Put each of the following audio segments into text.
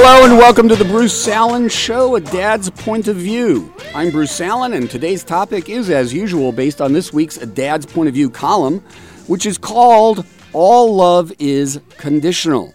Hello and welcome to the Bruce Allen Show, A Dad's Point of View. I'm Bruce Allen, and today's topic is, as usual, based on this week's A Dad's Point of View column, which is called All Love is Conditional.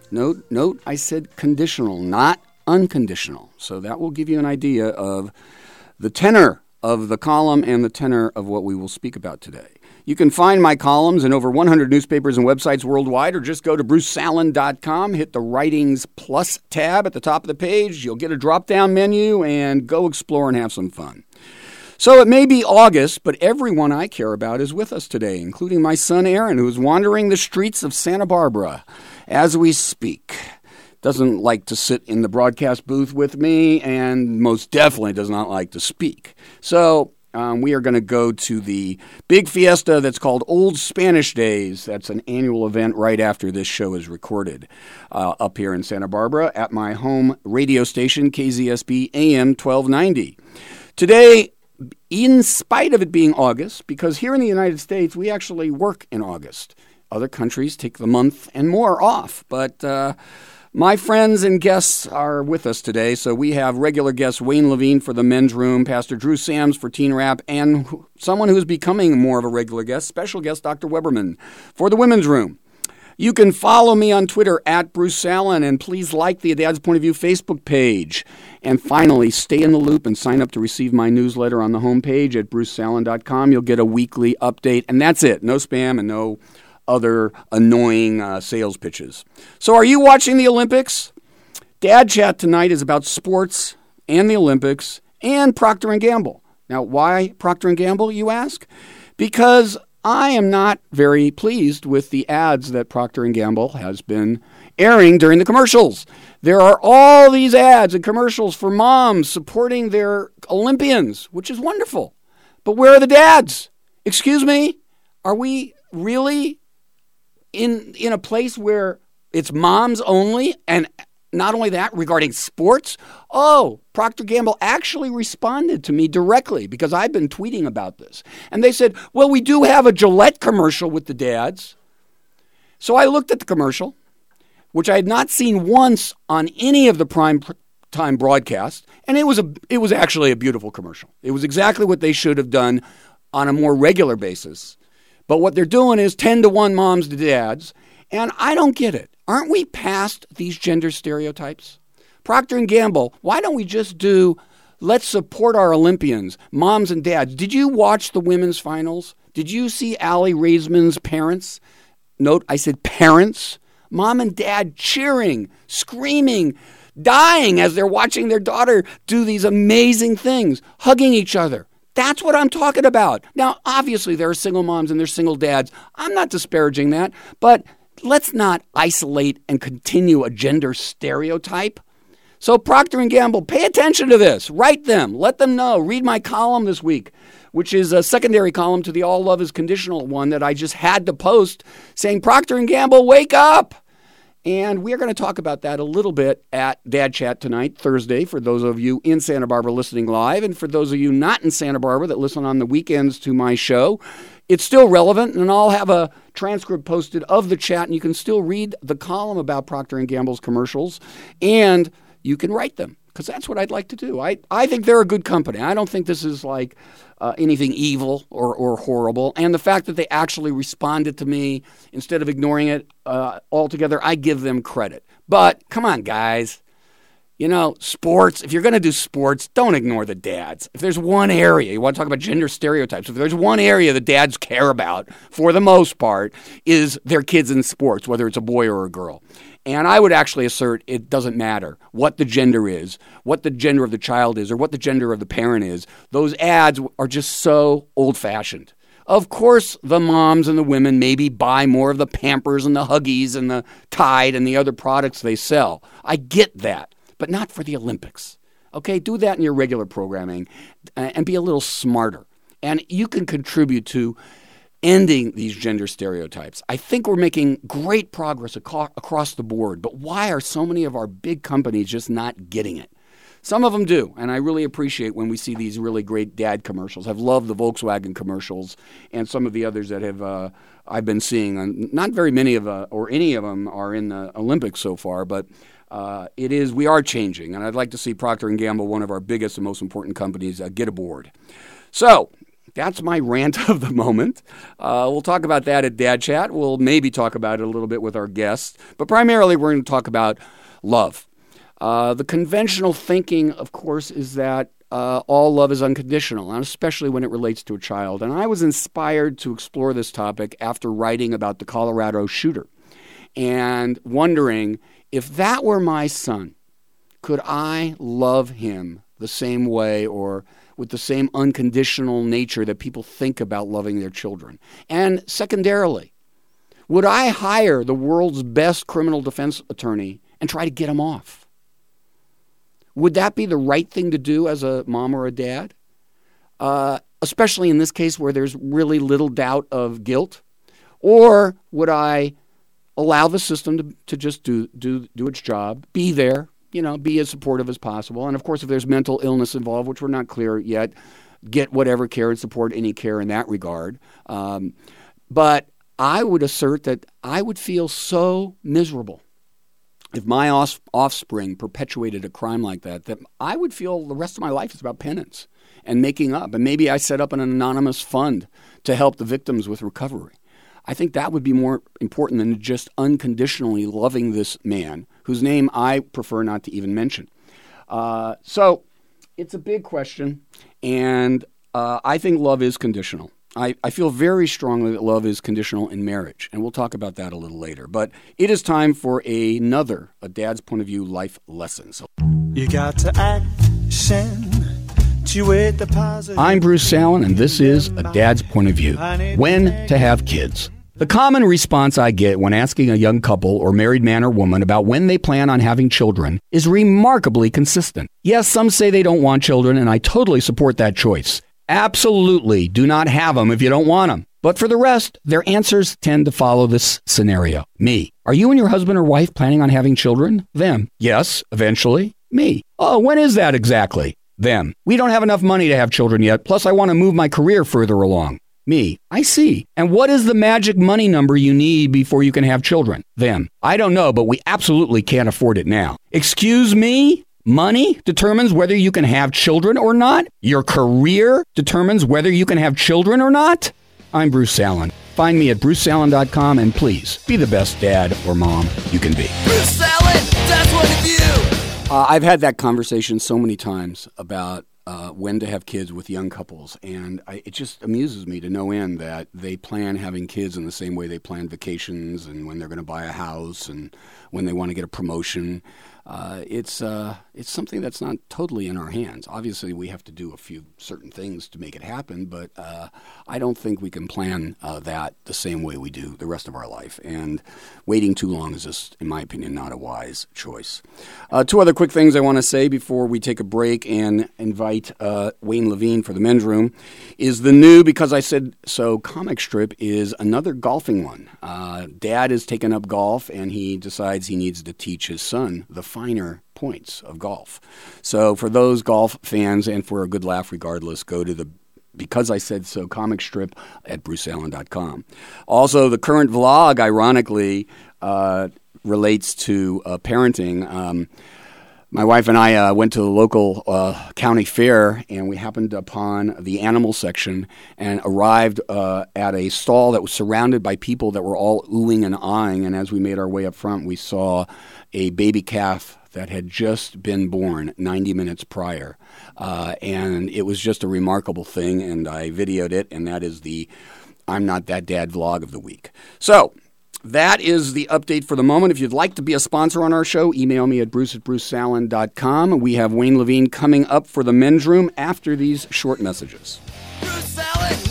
Note, I said conditional, not unconditional. So that will give you an idea of the tenor of the column and the tenor of what we will speak about today. You can find my columns in over 100 newspapers and websites worldwide, or just go to bruceallen.com, hit the Writings Plus tab at the top of the page. You'll get a drop-down menu and go explore and have some fun. So it may be August, but everyone I care about is with us today, including my son Aaron, who is wandering the streets of Santa Barbara as we speak. Doesn't like to sit in the broadcast booth with me, and most definitely does not like to speak. So we are going to go to the big fiesta that's called Old Spanish Days. That's an annual event right after this show is recorded up here in Santa Barbara at my home radio station, KZSB AM 1290. Today, in spite of it being August, because here in the United States, we actually work in August. Other countries take the month and more off, but my friends and guests are with us today. So we have regular guest Wayne Levine for the Men's Room, Pastor Drew Sams for Teen Rap, and someone who's becoming more of a regular guest, special guest Dr. Weberman for the Women's Room. You can follow me on Twitter at Bruce Allen, and please like the A Dad's Point of View Facebook page. And finally, stay in the loop and sign up to receive my newsletter on the homepage at bruceallen.com. You'll get a weekly update, and that's it. No spam and no other annoying sales pitches. So are you watching the Olympics? Dad Chat tonight is about sports and the Olympics and Procter & Gamble. Now, why Procter & Gamble, you ask? Because I am not very pleased with the ads that Procter & Gamble has been airing during the commercials. There are all these ads and commercials for moms supporting their Olympians, which is wonderful. But where are the dads? Excuse me? Are we really in a place where it's moms only? And not only that, regarding sports, Procter & Gamble actually responded to me directly because I've been tweeting about this. And they said, well, we do have a Gillette commercial with the dads. So I looked at the commercial, which I had not seen once on any of the prime time broadcasts, and it was actually a beautiful commercial. It was exactly what they should have done on a more regular basis. But what they're doing is 10-to-1 moms to dads, and I don't get it. Aren't we past these gender stereotypes? Procter & Gamble, why don't we just do, let's support our Olympians, moms and dads. Did you watch the women's finals? Did you see Aly Raisman's parents? Note, I said parents. Mom and dad cheering, screaming, dying as they're watching their daughter do these amazing things, hugging each other. That's what I'm talking about. Now, obviously, there are single moms and there's single dads. I'm not disparaging that, but let's not isolate and continue a gender stereotype. So Procter & Gamble, pay attention to this. Write them. Let them know. Read my column this week, which is a secondary column to the All Love is Conditional one that I just had to post saying, Procter & Gamble, wake up. And we're going to talk about that a little bit at Dad Chat tonight, Thursday, for those of you in Santa Barbara listening live. And for those of you not in Santa Barbara that listen on the weekends to my show, it's still relevant. And I'll have a transcript posted of the chat, and you can still read the column about Procter & Gamble's commercials, and you can write them, because that's what I'd like to do. I think they're a good company. I don't think this is like anything evil or horrible. And the fact that they actually responded to me instead of ignoring it altogether, I give them credit. But come on, guys. You know, sports, if you're going to do sports, don't ignore the dads. If there's one area, you want to talk about gender stereotypes, if there's one area the dads care about, for the most part, is their kids in sports, whether it's a boy or a girl. And I would actually assert it doesn't matter what the gender is, what the gender of the child is, or what the gender of the parent is. Those ads are just so old-fashioned. Of course, the moms and the women maybe buy more of the Pampers and the Huggies and the Tide and the other products they sell. I get that, but not for the Olympics. Okay, do that in your regular programming and be a little smarter. And you can contribute to ending these gender stereotypes. I think we're making great progress across the board, but why are so many of our big companies just not getting it? Some of them do, and I really appreciate when we see these really great dad commercials. I've loved the Volkswagen commercials and some of the others that have I've been seeing. Not very many of or any of them are in the Olympics so far, but we are changing, and I'd like to see Procter & Gamble, one of our biggest and most important companies, get aboard. So that's my rant of the moment. We'll talk about that at Dad Chat. We'll maybe talk about it a little bit with our guests, but primarily we're going to talk about love. The conventional thinking, of course, is that all love is unconditional, and especially when it relates to a child. And I was inspired to explore this topic after writing about the Colorado shooter and wondering, if that were my son, could I love him the same way or with the same unconditional nature that people think about loving their children? And secondarily, would I hire the world's best criminal defense attorney and try to get him off? Would that be the right thing to do as a mom or a dad? Especially in this case where there's really little doubt of guilt? Or would I allow the system to just do its job, be there, be as supportive as possible. And, of course, if there's mental illness involved, which we're not clear yet, get whatever care and support, any care in that regard. But I would assert that I would feel so miserable if my offspring perpetuated a crime like that I would feel the rest of my life is about penance and making up. And maybe I set up an anonymous fund to help the victims with recovery. I think that would be more important than just unconditionally loving this man, whose name I prefer not to even mention. So it's a big question, and I think love is conditional. I feel very strongly that love is conditional in marriage, and we'll talk about that a little later. But it is time for a Dad's Point of View life lesson. So, you got to action. I'm Bruce Allen, and this is A Dad's Point of View. When to have kids. The common response I get when asking a young couple or married man or woman about when they plan on having children is remarkably consistent. Yes, some say they don't want children, and I totally support that choice. Absolutely do not have them if you don't want them. But for the rest, their answers tend to follow this scenario. Me. Are you and your husband or wife planning on having children? Them. Yes, eventually. Me. Oh, when is that exactly? Them. We don't have enough money to have children yet, plus I want to move my career further along. Me. I see. And what is the magic money number you need before you can have children? Them. I don't know, but we absolutely can't afford it now. Excuse me? Money determines whether you can have children or not? Your career determines whether you can have children or not? I'm Bruce Allen. Find me at bruceallen.com, and please be the best dad or mom you can be. Bruce Allen, Dad's Point of View. I've had that conversation so many times about when to have kids with young couples, and it just amuses me to no end that they plan having kids in the same way they plan vacations and when they're going to buy a house and when they want to get a promotion. It's something that's not totally in our hands. Obviously, we have to do a few certain things to make it happen, but I don't think we can plan that the same way we do the rest of our life. And waiting too long is just, in my opinion, not a wise choice. Two other quick things I want to say before we take a break and invite Wayne Levine for the men's room is the new Because I Said So comic strip is another golfing one. Dad has taken up golf, and he decides he needs to teach his son the finer points of golf. So for those golf fans, and for a good laugh regardless, go to the Because I Said So comic strip at bruceallen.com. Also, the current vlog, ironically, relates to parenting. My wife and I went to the local county fair, and we happened upon the animal section and arrived at a stall that was surrounded by people that were all oohing and aahing. And as we made our way up front, we saw a baby calf that had just been born 90 minutes prior. And it was just a remarkable thing, and I videoed it, and that is the I'm Not That Dad vlog of the week. So that is the update for the moment. If you'd like to be a sponsor on our show, email me at bruce@bruceallen.com. We have Wayne Levine coming up for the men's room after these short messages. Bruce Allen.